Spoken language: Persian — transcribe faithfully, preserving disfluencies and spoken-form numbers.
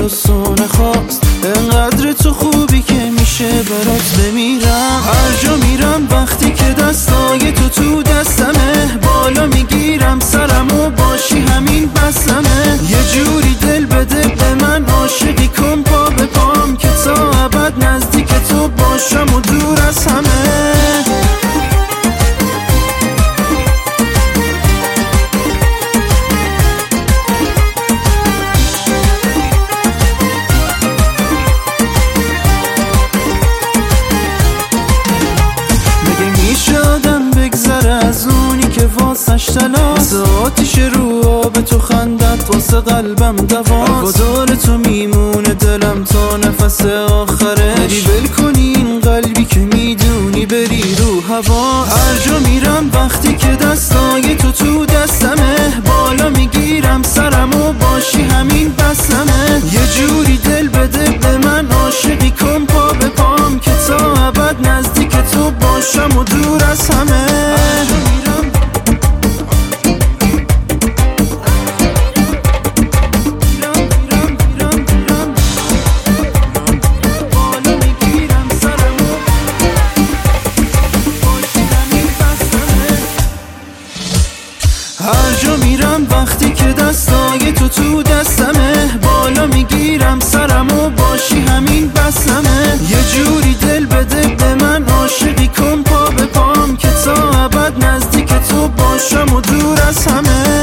خواست و نخواست، انقدر تو خوبی که میشه برات بمیرم. هر جا میرم وقتی که دستای تو تو دستمه، بالا میگیرم سرمو باشی همین بسمه. یه جوری دل بده به من، عاشقی کن پا به پام، که تا ابد نزدیک تو باشم و دور از همه. از اونی که واسش تلاست، آتیش رو آب تو خندت واسه قلبم دواست. هوادار تو میمونه دلم تا نفس آخرش، بری ول کنی این قلبی که میدونی بری رو هوا. هر جا میرم وقتی که دستای تو تو دستمه، بالا میگیرم سرمو باشی همین بسمه. یه جوری دل بده به من، عاشقی کن پا به پام، که تا ابد نزدیک تو باشم و دور از همه. هر جا میرم وقتی که دستای تو تو دستمه، بالا میگیرم سرمو باشی همین بسمه. یه جوری دل بده به من، عاشقی کن پا به پام، که تا ابد نزدیک تو باشم و دور از همه.